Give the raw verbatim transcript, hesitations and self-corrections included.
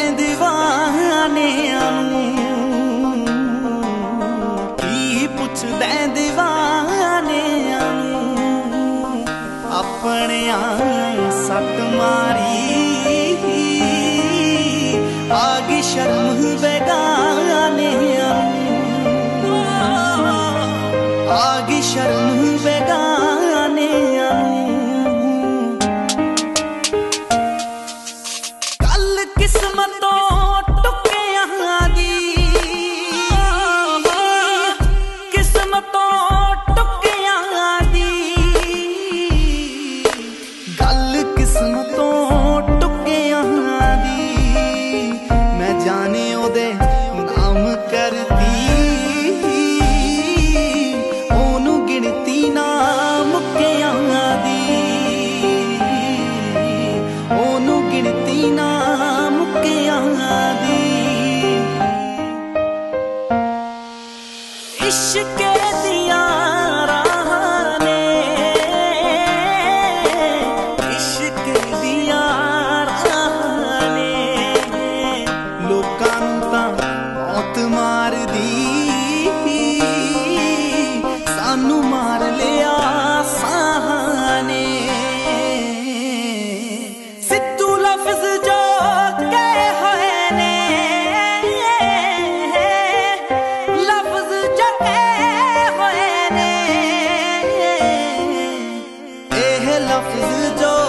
दीवानियां नूं, की पुछदे दीवानियां नूं, अपनियां सट मारी आ गई शर्म बेगानियां नूं, आ गई शर्म बेगानियां नूं। गल किस्मतों टुकियां दी, किस्मतों टुकियां दी, गल किस्मतों टुकियां दी। मैं जाने ओदे नाम करती, ओनू गिनती ना मुक्कियां दी, ओनू गिनती ना मुक्कियां दी। इश्क दियां राहां ने, इश्क दियां राहां ने, लोकां नूं तां मौत मार दी, सानू मार लिया साहां ने। सिद्धू लफ्ज जो कहे होए ने, लफ्ज जो कहे होए ने, एह लफ्ज जो